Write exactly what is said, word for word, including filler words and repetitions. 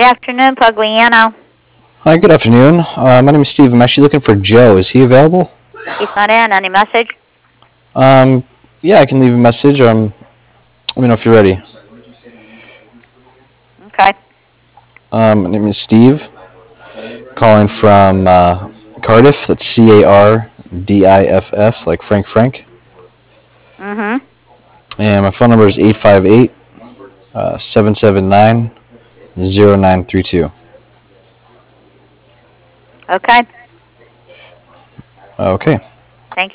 Good afternoon, Pugliano. Hi, good afternoon. Uh, my name is Steve. I'm actually looking for Joe. Is he available? He's not in. Any message? Um, yeah, I can leave a message. Um, let me know if you're ready. Okay. Um, my name is Steve, calling from uh, Cardiff. That's C A R D I F F, like Frank Frank. Mm-hmm. And my phone number is eight five eight, seven seven nine, zero nine three two. Okay. Okay.